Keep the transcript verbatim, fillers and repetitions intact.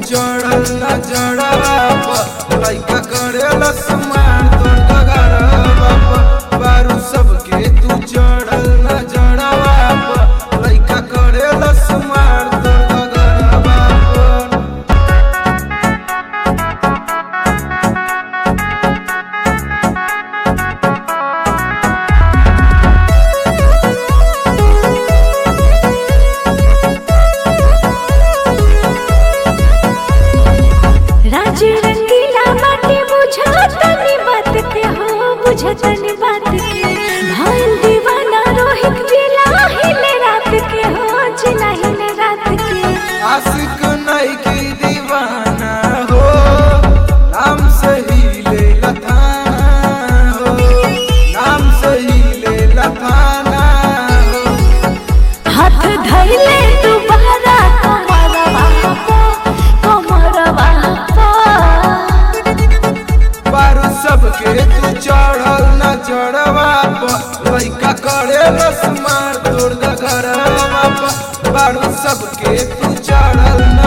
चढ़ल न जड़वा प लइका करेला समान तोड़ गगरवा प बारू सबके तू चढ़ल न जड़वा प लइका करेला समान तोड़ गगरवा प बुझतनी बात के भाई दीवाना रोहित जिला हिले रात के हो जिला हिले रात के आशिक नहीं की दीवाना हो नाम से हिले लथाना हो नाम से हिले लथाना हो हाथ धइले दोबारा कमरवा को कमरवा को बारू सबके तू चढ़ल न चढ़वा प लइका करेला समान तोड़ गगरवा प बारू सबके तू चढ़ल